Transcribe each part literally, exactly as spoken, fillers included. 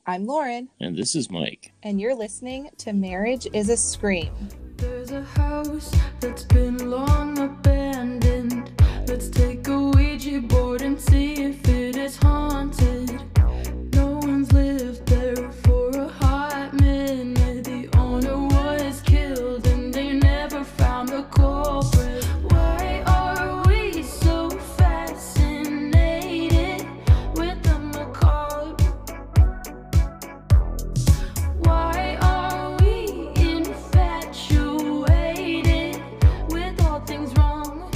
I'm Lauren. And this is Mike. And you're listening to Marriage is a Scream. There's a house that's been long abandoned. Let's take a Ouija board and see if it is haunted. No one's lived there for a hot minute. The owner was killed and they never found the culprit. Why are we so fascinated with the macabre? Why are we infatuated with all things wrong?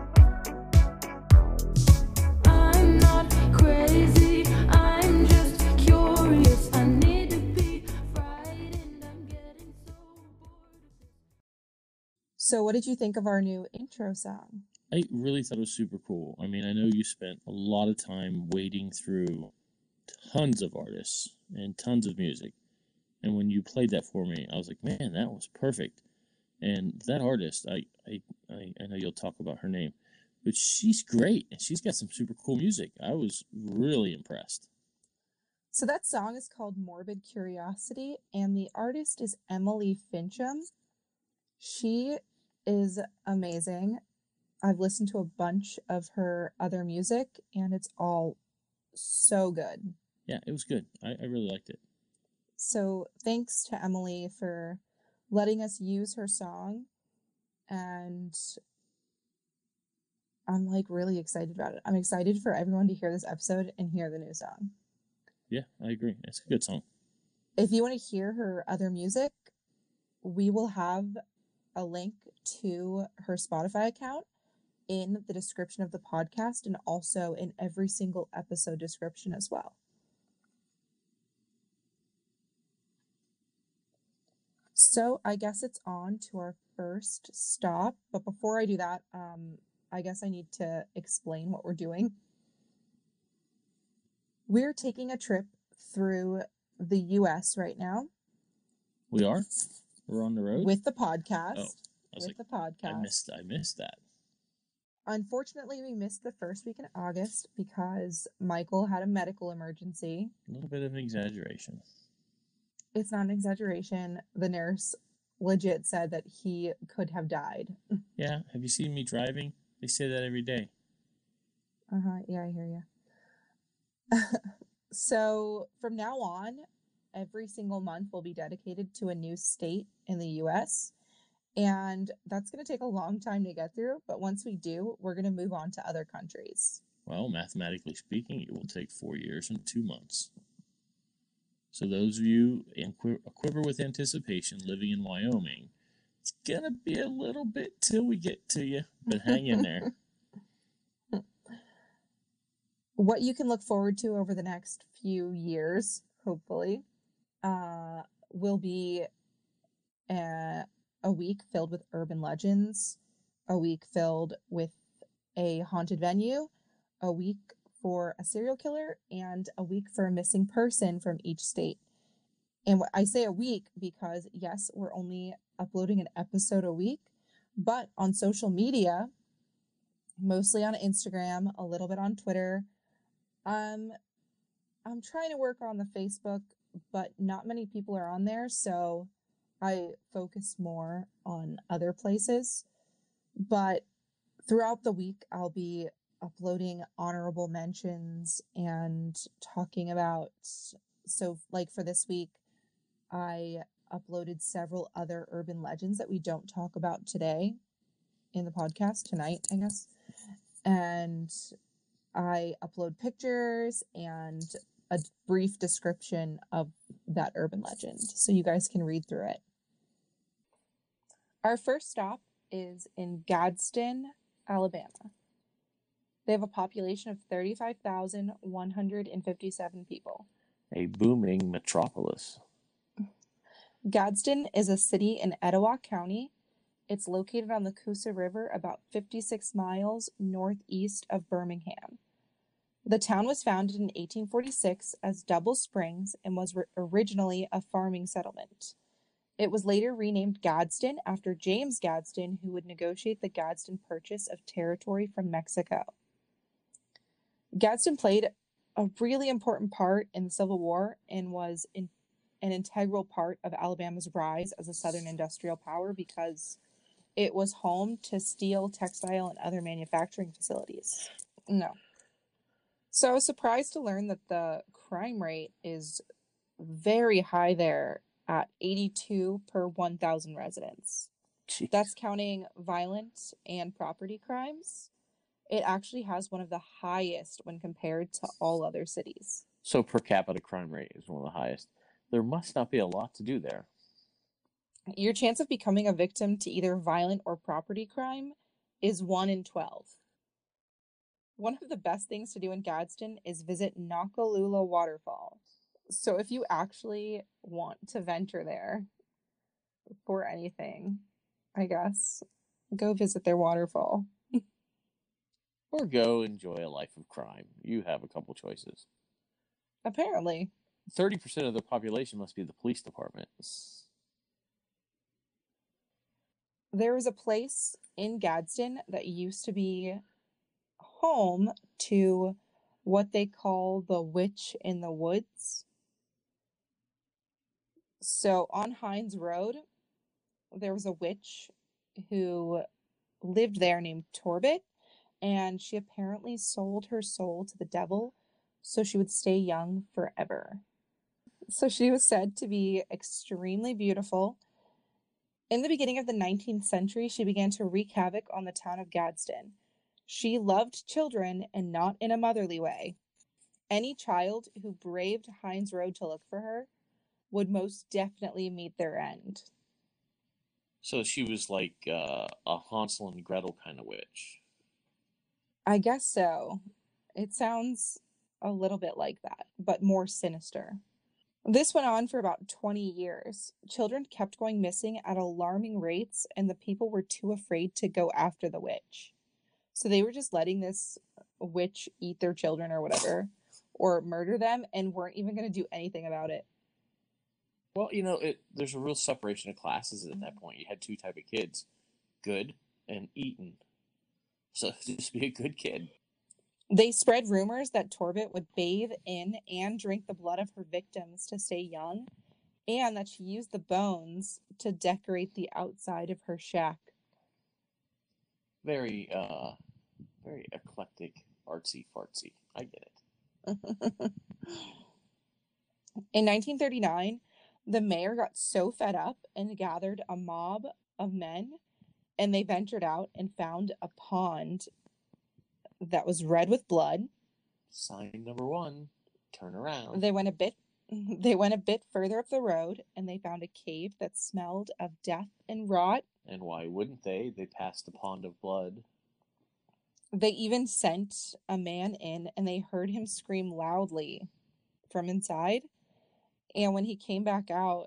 I'm not crazy, I'm just curious. I need to be frightened, I'm getting so bored. So, what did you think of our new intro song? I really thought it was super cool. I mean, I know you spent a lot of time wading through tons of artists and tons of music. And when you played that for me, I was like, man, that was perfect. And that artist, I, I, I, I know you'll talk about her name, but she's great. And she's got some super cool music. I was really impressed. So, that song is called Morbid Curiosity, and the artist is Emily Fincham. She is amazing. I've listened to a bunch of her other music, and it's all so good. Yeah, it was good. I, I really liked it. So thanks to Emily for letting us use her song, and I'm like really excited about it. I'm excited for everyone to hear this episode and hear the new song. Yeah, I agree. It's a good song. If you want to hear her other music, we will have a link to her Spotify account in the description of the podcast and also in every single episode description as well. So I guess it's on to our first stop. But before I do that, um, I guess I need to explain what we're doing. We're taking a trip through the U S right now. We are? We're on the road? With the podcast. Oh, I was with like, the podcast. I missed, I missed that. Unfortunately, we missed the first week in August because Michael had a medical emergency. A little bit of an exaggeration. It's not an exaggeration. The nurse legit said that he could have died. Yeah. Have you seen me driving? They say that every day. Uh-huh. Yeah, I hear you. So from now on, every single month will be dedicated to a new state in the U S. And that's going to take a long time to get through. But once we do, we're going to move on to other countries. Well, mathematically speaking, it will take four years and two months. So those of you in qu- a quiver with anticipation living in Wyoming, it's going to be a little bit till we get to you, but hang in there. What you can look forward to over the next few years, hopefully, uh, will be a, a week filled with urban legends, a week filled with a haunted venue, a week for a serial killer, and a week for a missing person from each state. And I say a week because, yes, we're only uploading an episode a week, but on social media, mostly on Instagram, a little bit on Twitter. Um, I'm trying to work on the Facebook, but not many people are on there, so I focus more on other places. But throughout the week, I'll be uploading honorable mentions and talking about, so like for this week, I uploaded several other urban legends that we don't talk about today in the podcast, tonight, I guess. And I upload pictures and a brief description of that urban legend so you guys can read through it. Our first stop is in Gadsden, Alabama. They have a population of thirty-five thousand one hundred fifty-seven people. A booming metropolis. Gadsden is a city in Etowah County. It's located on the Coosa River about fifty-six miles northeast of Birmingham. The town was founded in eighteen forty-six as Double Springs and was re- originally a farming settlement. It was later renamed Gadsden after James Gadsden, who would negotiate the Gadsden Purchase of territory from Mexico. Gadsden played a really important part in the Civil War and was in, an integral part of Alabama's rise as a southern industrial power because it was home to steel, textile, and other manufacturing facilities. No. So I was surprised to learn that the crime rate is very high there at eighty-two per one thousand residents. Jeez. That's counting violent and property crimes. It actually has one of the highest when compared to all other cities. So per capita crime rate is one of the highest. There must not be a lot to do there. Your chance of becoming a victim to either violent or property crime is one in twelve. One of the best things to do in Gadsden is visit Nakalula Waterfall. So if you actually want to venture there for anything, I guess, go visit their waterfall. Or go enjoy a life of crime. You have a couple choices. Apparently. thirty percent of the population must be the police department. There was a place in Gadsden that used to be home to what they call the Witch in the Woods. So on Hines Road, there was a witch who lived there named Torbit, and she apparently sold her soul to the devil so she would stay young forever. So she was said to be extremely beautiful. In the beginning of the nineteenth century, she began to wreak havoc on the town of Gadsden. She loved children and not in a motherly way. Any child who braved Hines Road to look for her would most definitely meet their end. So she was like uh, a Hansel and Gretel kind of witch. I guess so. It sounds a little bit like that, but more sinister. This went on for about twenty years. Children kept going missing at alarming rates, and the people were too afraid to go after the witch. So they were just letting this witch eat their children or whatever, or murder them, and weren't even going to do anything about it. Well, you know, it there's a real separation of classes at that point. You had two type of kids, good and eaten. So just be a good kid. They spread rumors that Torbit would bathe in and drink the blood of her victims to stay young, and that she used the bones to decorate the outside of her shack. Very, uh, very eclectic, artsy fartsy. I get it. In nineteen thirty-nine, the mayor got so fed up and gathered a mob of men, and they ventured out and found a pond that was red with blood. Sign number one, turn around. They went a bit they went a bit further up the road, and they found a cave that smelled of death and rot. And why wouldn't they? They passed a pond of blood. They even sent a man in, and they heard him scream loudly from inside. And when he came back out,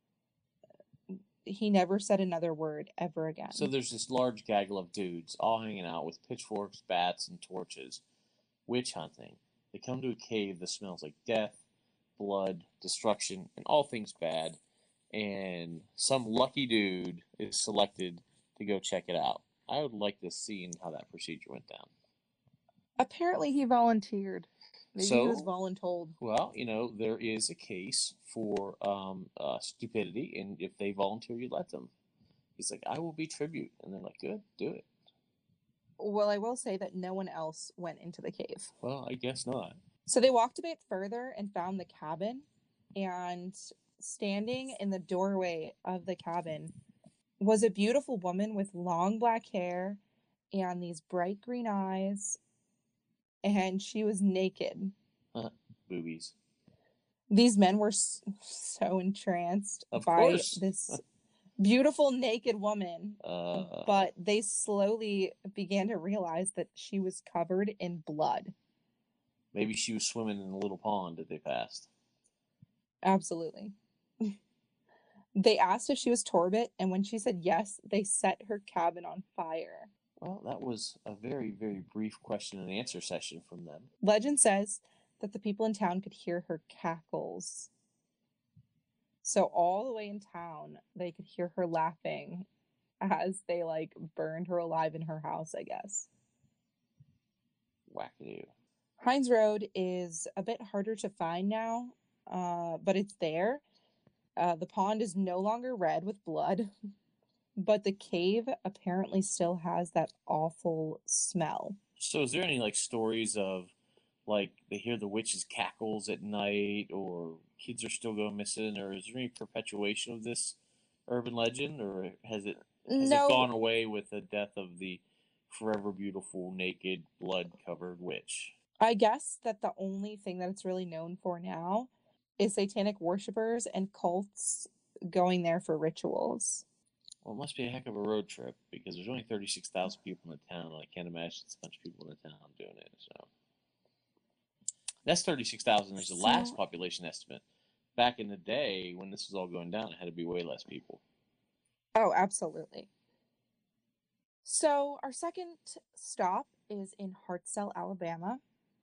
he never said another word ever again. So there's this large gaggle of dudes all hanging out with pitchforks, bats, and torches, witch hunting. They come to a cave that smells like death, blood, destruction, and all things bad. And some lucky dude is selected to go check it out. I would like to see how that procedure went down. Apparently he volunteered. Maybe so, he was voluntold. Well, you know, there is a case for um, uh, stupidity, and if they volunteer, you let them. He's like, I will be tribute. And they're like, good, do it. Well, I will say that no one else went into the cave. Well, I guess not. So they walked a bit further and found the cabin, and standing in the doorway of the cabin was a beautiful woman with long black hair and these bright green eyes, and she was naked. Huh, boobies. These men were so entranced of by course. this beautiful naked woman, uh, but they slowly began to realize that she was covered in blood. Maybe she was swimming in a little pond that they passed. Absolutely. They asked if she was Torbit, and when she said yes, they set her cabin on fire. Well, that was a very, very brief question and answer session from them. Legend says that the people in town could hear her cackles. So all the way in town, they could hear her laughing as they, like, burned her alive in her house, I guess. Wackadoo. Hines Road is a bit harder to find now, uh, but it's there. Uh, the pond is no longer red with blood, but the cave apparently still has that awful smell. So is there any like stories of like they hear the witches' cackles at night, or kids are still going missing, or is there any perpetuation of this urban legend, or has it has it No, gone away with the death of the forever beautiful, naked, blood-covered witch? I guess that the only thing that it's really known for now is satanic worshippers and cults going there for rituals. Well, it must be a heck of a road trip because there's only thirty-six thousand people in the town, and I can't imagine it's a bunch of people in the town doing it. So that's thirty-six thousand is the So- last population estimate. Back in the day when this was all going down, it had to be way less people. Oh, absolutely. So our second stop is in Hartselle, Alabama.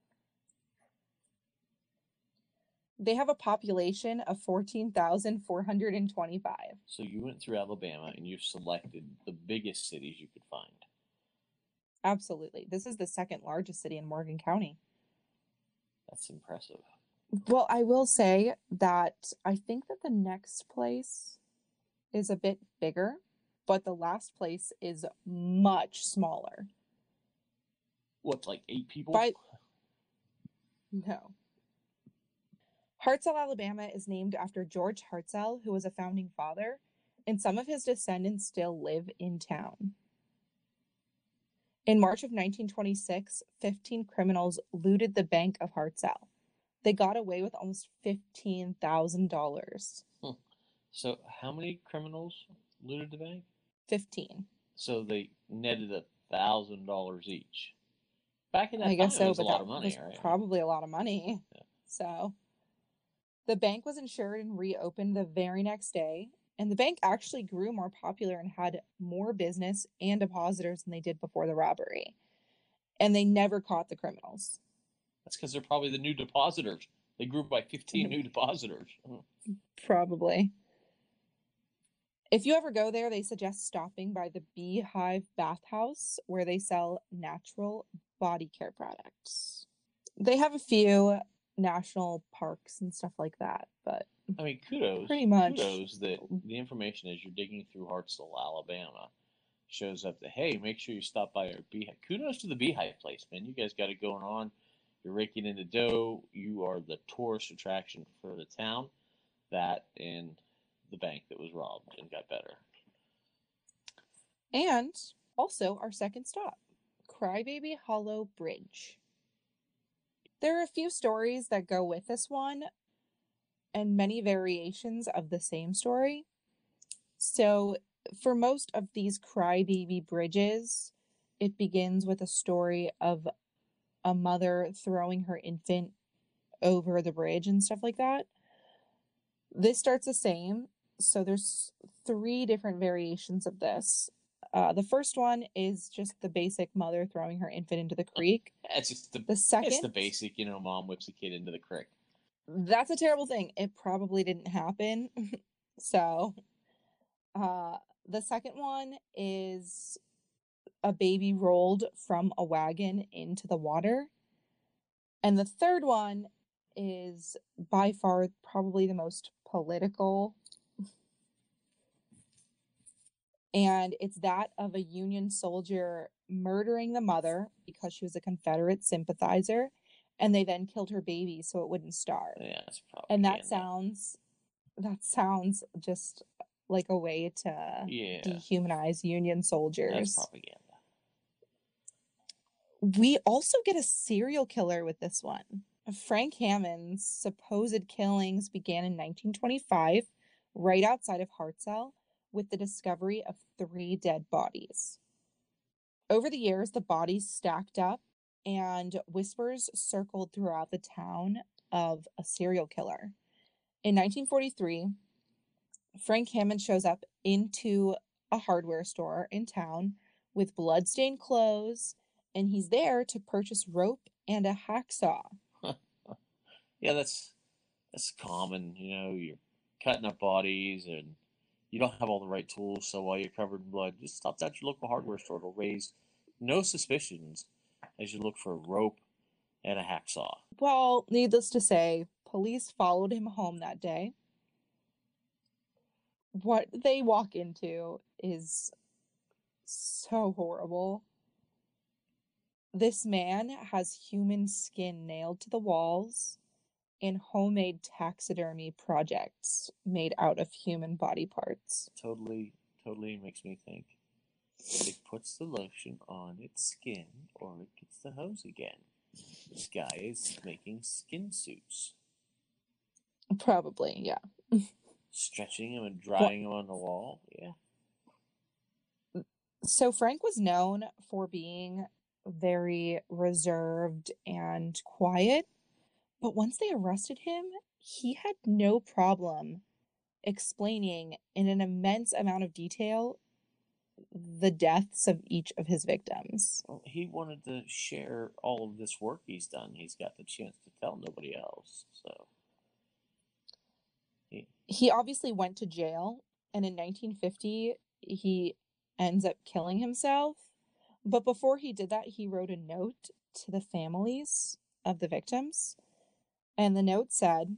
They have a population of fourteen thousand four hundred twenty-five. So you went through Alabama and you've selected the biggest cities you could find. Absolutely. This is the second largest city in Morgan County. That's impressive. Well, I will say that I think that the next place is a bit bigger, but the last place is much smaller. What, like eight people? By... No. Hartselle, Alabama is named after George Hartselle, who was a founding father, and some of his descendants still live in town. In March of nineteen twenty-six, fifteen criminals looted the Bank of Hartselle. They got away with almost fifteen thousand dollars. Hmm. So how many criminals looted the bank? fifteen. So they netted a thousand dollars each. Back in that I guess time, so, it was but a lot that of money, was right? probably a lot of money. Yeah. So the bank was insured and reopened the very next day, and the bank actually grew more popular and had more business and depositors than they did before the robbery. And they never caught the criminals. That's because they're probably the new depositors. They grew by fifteen new depositors. Probably. If you ever go there, they suggest stopping by the Beehive Bathhouse, where they sell natural body care products. They have a few national parks and stuff like that, but I mean, kudos. Pretty much. Kudos that the information as you're digging through Hartselle, Alabama, shows up that, hey, make sure you stop by our Beehive. Kudos to the Beehive place, man. You guys got it going on. You're raking in the dough. You are the tourist attraction for the town. That and the bank that was robbed and got better. And also our second stop, Crybaby Hollow Bridge. There are a few stories that go with this one and many variations of the same story. So for most of these Crybaby bridges, it begins with a story of a mother throwing her infant over the bridge and stuff like that. This starts the same. So there's three different variations of this. Uh, the first one is just the basic mother throwing her infant into the creek. That's just the, The second, it's the basic, you know, mom whips a kid into the creek. That's a terrible thing. It probably didn't happen. So, uh, the second one is a baby rolled from a wagon into the water. And the third one is by far probably the most political. And it's that of a Union soldier murdering the mother because she was a Confederate sympathizer, and they then killed her baby so it wouldn't starve. Yeah, that's probably. And that sounds, that sounds just like a way to yeah. dehumanize Union soldiers. That's propaganda. We also get a serial killer with this one. Frank Hammond's supposed killings began in nineteen twenty-five, right outside of Hartselle, with the discovery of three dead bodies. Over the years, the bodies stacked up, and whispers circled throughout the town of a serial killer. In nineteen forty-three, Frank Hammond shows up into a hardware store in town with bloodstained clothes, and he's there to purchase rope and a hacksaw. Yeah, that's that's common. You know, you're cutting up bodies and you don't have all the right tools, so while you're covered in blood, just stop at your local hardware store. It'll raise no suspicions as you look for rope and a hacksaw. Well, needless to say, police followed him home that day. What they walk into is so horrible. This man has human skin nailed to the walls and homemade taxidermy projects made out of human body parts. Totally, totally makes me think. It puts the lotion on its skin or it gets the hose again. This guy is making skin suits. Probably, yeah. Stretching them and drying them on the wall. Yeah. So Frank was known for being very reserved and quiet, but once they arrested him, he had no problem explaining in an immense amount of detail the deaths of each of his victims. Well, he wanted to share all of this work he's done. He's got the chance to tell nobody else. So he, he obviously went to jail, and in nineteen fifty, he ends up killing himself. But before he did that, he wrote a note to the families of the victims. And the note said,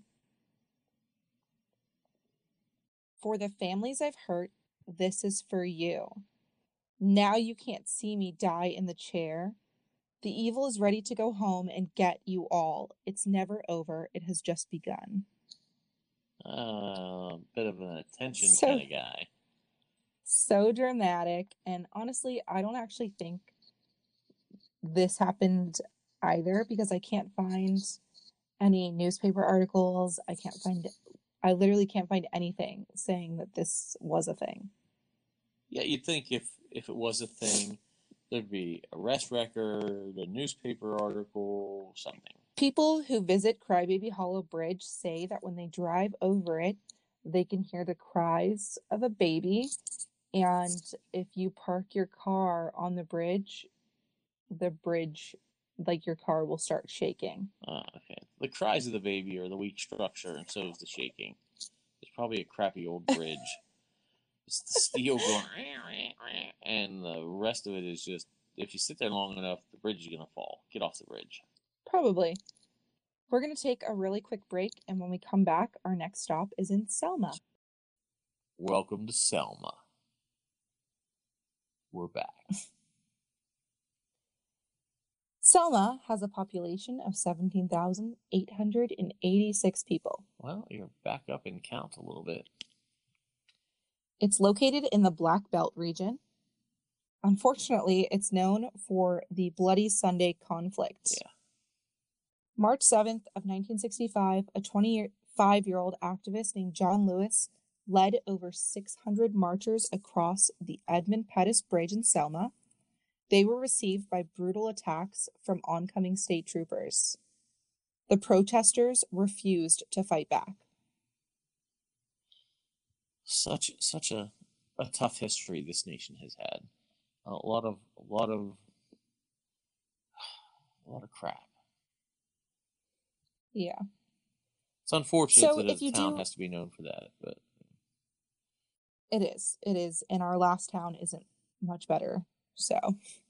"For the families I've hurt, this is for you. Now you can't see me die in the chair. The evil is ready to go home and get you all. It's never over. It has just begun." a uh, bit of an attention So- kind of guy. So dramatic. And honestly, I don't actually think this happened either, because I can't find any newspaper articles. I can't find, I literally can't find anything saying that this was a thing. Yeah, you'd think if, if it was a thing, there'd be arrest record, a newspaper article, something. People who visit Crybaby Hollow Bridge say that when they drive over it, they can hear the cries of a baby. And if you park your car on the bridge, the bridge, like your car will start shaking. Ah, okay. The cries of the baby are the weak structure, and so is the shaking. It's probably a crappy old bridge. It's the steel going, and the rest of it is just, if you sit there long enough, the bridge is going to fall. Get off the bridge. Probably. We're going to take a really quick break, and when we come back, our next stop is in Selma. Welcome to Selma. We're back. Selma has a population of seventeen thousand eight hundred eighty-six people. Well, you're back up in count a little bit. It's located in the Black Belt region. Unfortunately, it's known for the Bloody Sunday conflict. Yeah. March seventh of nineteen sixty-five, a twenty-five-year-old activist named John Lewis led over six hundred marchers across the Edmund Pettus Bridge in Selma. They were received by brutal attacks from oncoming state troopers. The protesters refused to fight back. Such such a, a tough history this nation has had. A lot of a lot of a lot of crap. Yeah. It's unfortunate So that if a you town do- has to be known for that, but It is. It is. And our last town isn't much better. So,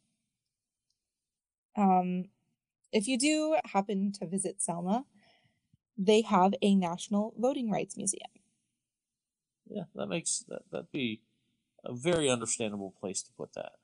um, if you do happen to visit Selma, they have a National Voting Rights Museum. yeah, that makes that that'd be a very understandable place to put that.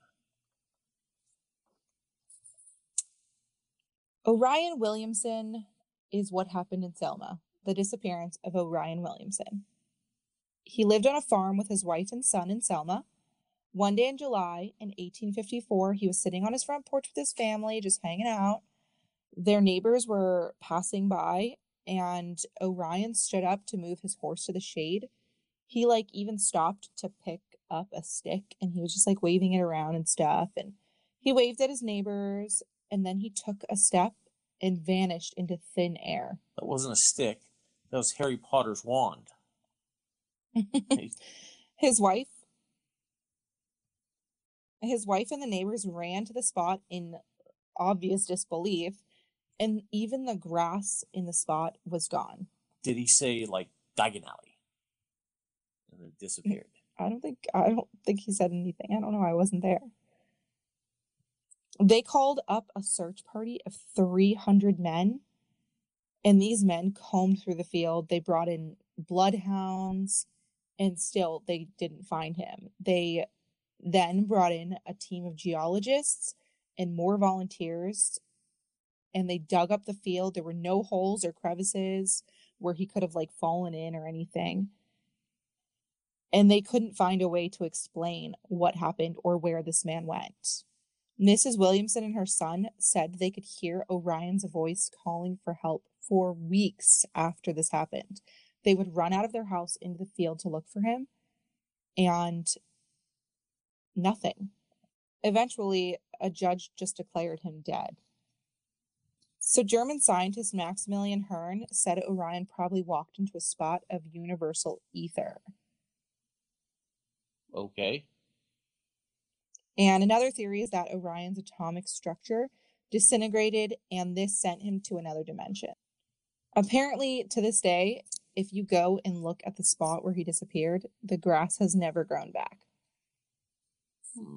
Orion Williamson is what happened in Selma, the disappearance of Orion Williamson. He lived on a farm with his wife and son in Selma. One day in July in eighteen fifty-four, he was sitting on his front porch with his family, just hanging out. Their neighbors were passing by, and Orion stood up to move his horse to the shade. He, like, even stopped to pick up a stick, and he was just, like, waving it around and stuff. And he waved at his neighbors, and then he took a step and vanished into thin air. That wasn't a stick. That was Harry Potter's wand. His wife, his wife and the neighbors ran to the spot in obvious disbelief, and even the grass in the spot was gone. Did he say like Diagon Alley? And it disappeared. I don't think I don't think he said anything. I don't know. I wasn't there. They called up a search party of three hundred men, and these men combed through the field. They brought in bloodhounds, and still they didn't find him. They then brought in a team of geologists and more volunteers, and they dug up the field. There were no holes or crevices where he could have like fallen in or anything. And they couldn't find a way to explain what happened or where this man went. Missus Williamson and her son said they could hear Orion's voice calling for help for weeks after this happened. They would run out of their house into the field to look for him, and nothing. Eventually, a judge just declared him dead. So German scientist Maximilian Hern said Orion probably walked into a spot of universal ether. Okay. And another theory is that Orion's atomic structure disintegrated, and this sent him to another dimension. Apparently, to this day, if you go and look at the spot where he disappeared, the grass has never grown back. Hmm.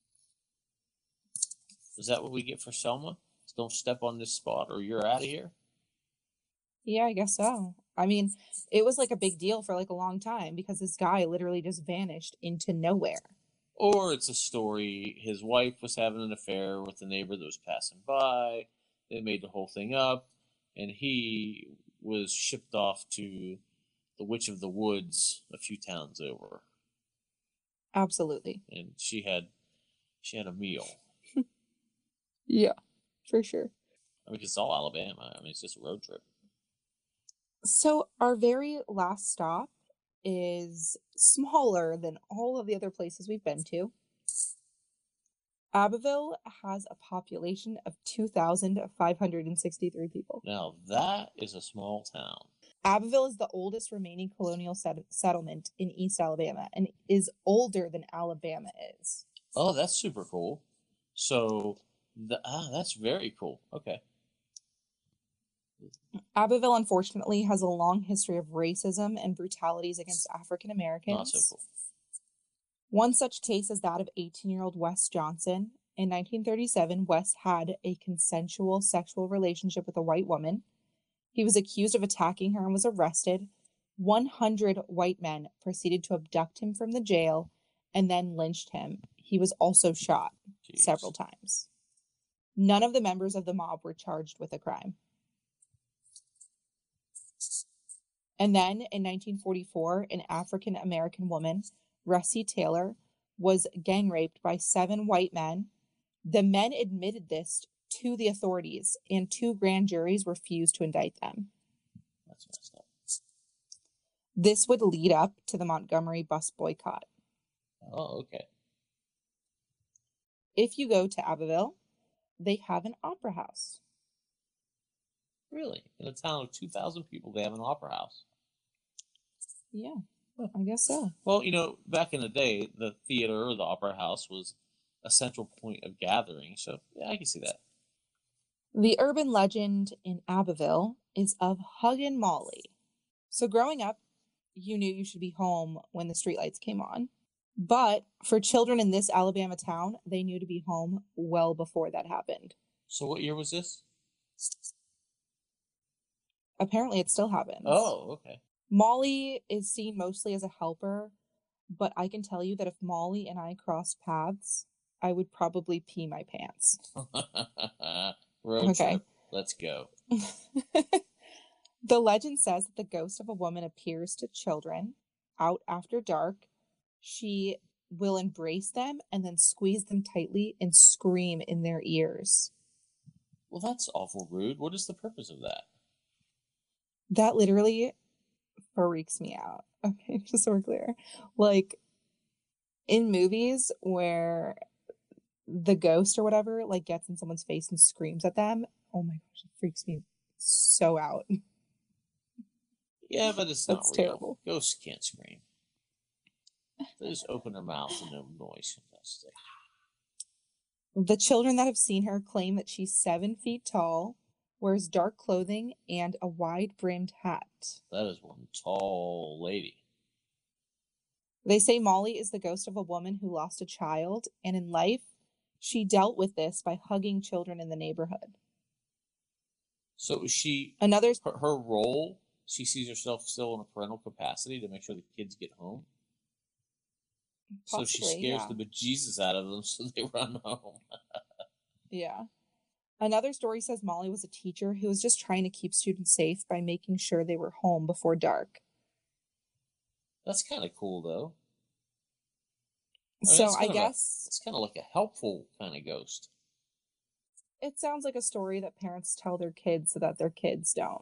Is that what we get for Selma? Don't step on this spot or you're out of here? Yeah, I guess so. I mean, it was like a big deal for like a long time because this guy literally just vanished into nowhere. Or it's a story, his wife was having an affair with the neighbor that was passing by. They made the whole thing up, and he was shipped off to the Witch of the Woods a few towns over. Absolutely. And she had she had a meal. Yeah, for sure. I mean, it's all Alabama. I mean, it's just a road trip. So our very last stop is smaller than all of the other places we've been to. Abbeville has a population of two thousand five hundred sixty-three people. Now, that is a small town. Abbeville is the oldest remaining colonial set- settlement in East Alabama and is older than Alabama is. Oh, that's super cool. So, the, ah, that's very cool. Okay. Abbeville, unfortunately, has a long history of racism and brutalities against African Americans. Not so cool. One such case is that of eighteen-year-old Wes Johnson. In nineteen thirty-seven, Wes had a consensual sexual relationship with a white woman. He was accused of attacking her and was arrested. one hundred white men proceeded to abduct him from the jail and then lynched him. He was also shot Jeez. several times. None of the members of the mob were charged with a crime. And then in nineteen forty-four, an African-American woman, Russie Taylor, was gang raped by seven white men. The men admitted this to the authorities, and two grand juries refused to indict them. That's messed up. This would lead up to the Montgomery bus boycott. Oh, okay. If you go to Abbeville, they have an opera house. Really? In a town of two thousand people, they have an opera house? Yeah, I guess so. Well, you know, back in the day, the theater or the opera house was a central point of gathering, so yeah, I can see that. The urban legend in Abbeville is of Hug and Molly. So growing up, you knew you should be home when the streetlights came on. But for children in this Alabama town, they knew to be home well before that happened. So what year was this? Apparently it still happens. Oh, okay. Molly is seen mostly as a helper, but I can tell you that if Molly and I crossed paths, I would probably pee my pants. Road Okay. trip. Let's go. The legend says that the ghost of a woman appears to children out after dark. She will embrace them and then squeeze them tightly and scream in their ears. Well, that's awful rude. What is the purpose of that? That literally freaks me out. Okay, just so we're clear. Like, in movies where the ghost or whatever, like, gets in someone's face and screams at them, oh my gosh, it freaks me so out. Yeah, but it's not That's real. terrible. Ghosts can't scream. They just open their mouth and no noise. That's the... The children that have seen her claim that she's seven feet tall, wears dark clothing, and a wide-brimmed hat. That is one tall lady. They say Molly is the ghost of a woman who lost a child, and in life, She dealt with this by hugging children in the neighborhood. So is she Another her, her role? She sees herself still in a parental capacity to make sure the kids get home. So she Possibly, scares yeah. the bejesus out of them, so they run home. Yeah. Another story says Molly was a teacher who was just trying to keep students safe by making sure they were home before dark. That's kind of cool, though. I mean, So that's I kind of a- guess It's kind of like a helpful kind of ghost. it sounds like a story that parents tell their kids so that their kids don't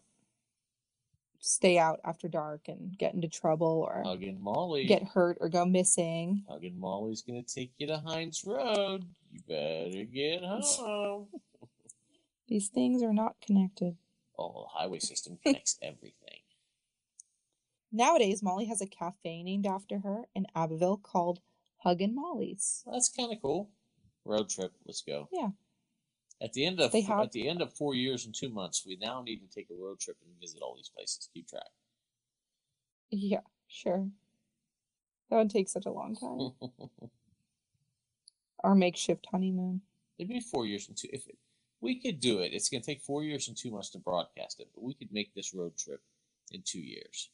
stay out after dark and get into trouble or Hugging Molly. get hurt or go missing. Hugging Molly's gonna take you to Heinz Road. You better get home. These things are not connected. Oh, the highway system connects everything. Nowadays, Molly has a cafe named after her in Abbeville called Huggin' Molly's. That's kind of cool. Road trip. Let's go. Yeah. At the end of They have- at the end of four years and two months, we now need to take a road trip and visit all these places. Keep track. Yeah, sure. That would take such a long time. Our makeshift honeymoon. It'd be four years and two. If it, we could do it, it's gonna take four years and two months to broadcast it, but we could make this road trip in two years.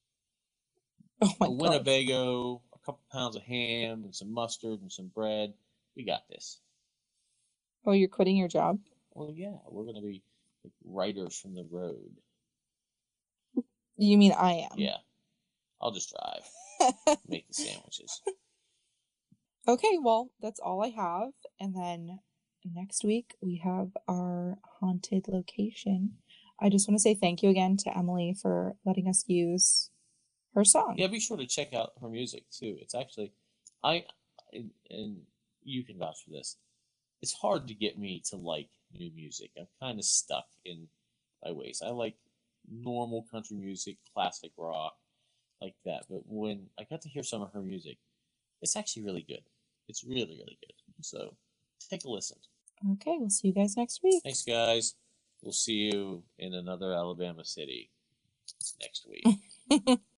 Oh my a god. Winnebago, a couple pounds of ham, and some mustard and some bread. We got this. Oh, you're quitting your job? Well, yeah, we're gonna be like writers from the road. You mean I am? Yeah, I'll just drive, make the sandwiches. Okay, well, that's all I have. And then next week we have our haunted location. I just want to say thank you again to Emily for letting us use her song. Yeah, be sure to check out her music too. It's actually, I, and, and you can vouch for this. It's hard to get me to like new music. I'm kind of stuck in my ways. I like normal country music, classic rock, like that. But when I got to hear some of her music, it's actually really good. It's really, really good. So take a listen. Okay, we'll see you guys next week. Thanks, guys. We'll see you in another Alabama city next week.